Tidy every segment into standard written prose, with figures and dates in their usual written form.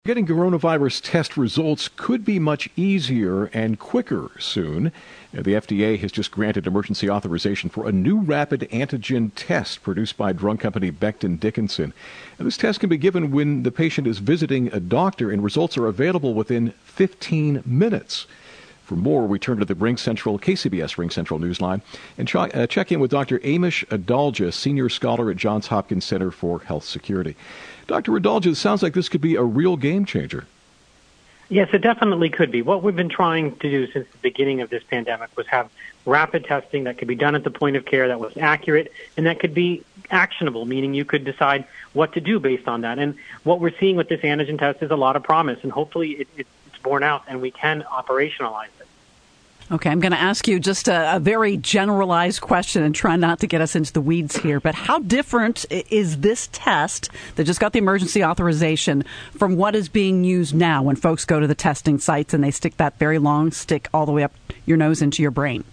Getting coronavirus test results could be much easier and quicker soon. The FDA has just granted emergency authorization for a new rapid antigen test produced by drug company Becton Dickinson. And this test can be given when the patient is visiting a doctor, and results are available within 15 minutes. For more, we turn to the KCBS RingCentral Newsline and check in with Dr. Amish Adalja, Senior Scholar at Johns Hopkins Center for Health Security. Dr. Adalja, it sounds like this could be a real game changer. Yes, it definitely could be. What we've been trying to do since the beginning of this pandemic was have rapid testing that could be done at the point of care, that was accurate, and that could be actionable, meaning you could decide what to do based on that. And what we're seeing with this antigen test is a lot of promise, and hopefully it's borne out and we can operationalize it. Okay, I'm going to ask you just a very generalized question and try not to get us into the weeds here, but how different is this test that just got the emergency authorization from what is being used now when folks go to the testing sites and they stick that very long stick all the way up your nose into your brain?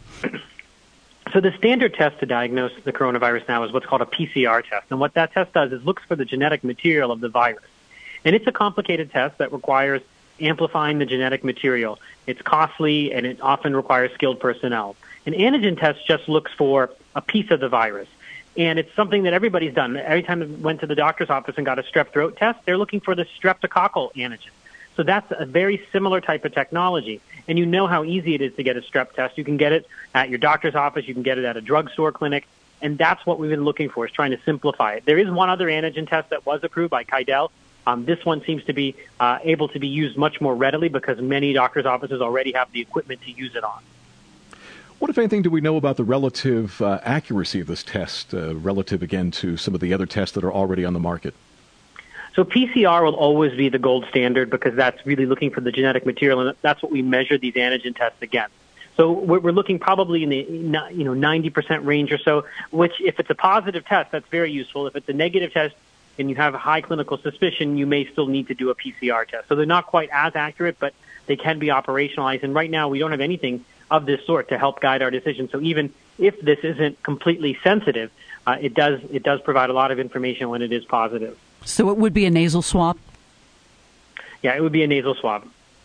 So the standard test to diagnose the coronavirus now is what's called a PCR test. And what that test does is looks for the genetic material of the virus. And it's a complicated test that requires amplifying the genetic material. It's costly, and it often requires skilled personnel. An antigen test just looks for a piece of the virus, and it's something that everybody's done. Every time they went to the doctor's office and got a strep throat test, they're looking for the streptococcal antigen. So that's a very similar type of technology, and you know how easy it is to get a strep test. You can get it at your doctor's office, you can get it at a drugstore clinic, and that's what we've been looking for, is trying to simplify it. There is one other antigen test that was approved by Quidel. This one seems to be able to be used much more readily because many doctors' offices already have the equipment to use it on. What, if anything, do we know about the relative accuracy of this test, relative, again, to some of the other tests that are already on the market? So PCR will always be the gold standard because that's really looking for the genetic material, and that's what we measure these antigen tests against. So we're looking probably in the 90% range or so, which if it's a positive test, that's very useful. If it's a negative test, and you have a high clinical suspicion, you may still need to do a PCR test. So they're not quite as accurate, but they can be operationalized. And right now, we don't have anything of this sort to help guide our decision. So even if this isn't completely sensitive, it does provide a lot of information when it is positive. So it would be a nasal swab? Yeah, it would be a nasal swab.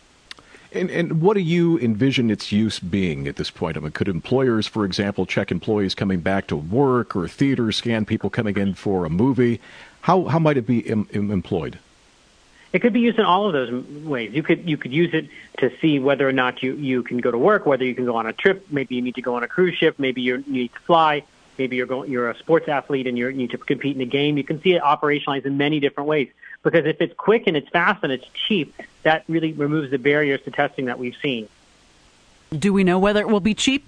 And what do you envision its use being at this point? I mean, could employers, for example, check employees coming back to work, or theaters scan people coming in for a movie? How might it be employed? It could be used in all of those ways. You could use it to see whether or not you can go to work, whether you can go on a trip. Maybe you need to go on a cruise ship. Maybe you need to fly. Maybe you're a sports athlete and you need to compete in a game. You can see it operationalized in many different ways. Because if it's quick and it's fast and it's cheap, that really removes the barriers to testing that we've seen. Do we know whether it will be cheap?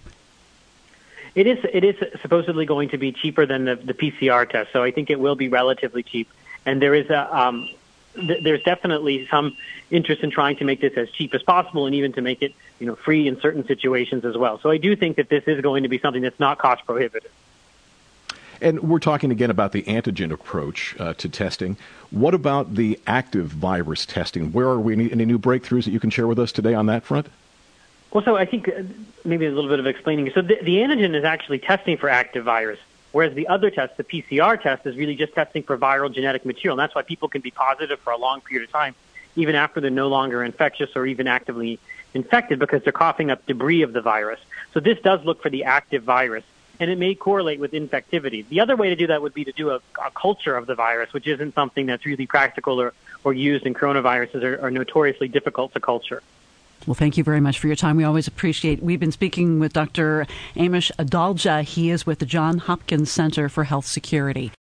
It is supposedly going to be cheaper than the PCR test, so I think it will be relatively cheap. And there is there's definitely some interest in trying to make this as cheap as possible, and even to make it free in certain situations as well. So I do think that this is going to be something that's not cost prohibitive. And we're talking again about the antigen approach to testing. What about the active virus testing? Where are we? Any new breakthroughs that you can share with us today on that front? Well, so I think maybe a little bit of explaining. So the antigen is actually testing for active virus, whereas the other test, the PCR test, is really just testing for viral genetic material. And that's why people can be positive for a long period of time, even after they're no longer infectious or even actively infected, because they're coughing up debris of the virus. So this does look for the active virus, and it may correlate with infectivity. The other way to do that would be to do a culture of the virus, which isn't something that's really practical or used, and coronaviruses are notoriously difficult to culture. Well, thank you very much for your time. We always appreciate. We've been speaking with Dr. Amish Adalja. He is with the Johns Hopkins Center for Health Security.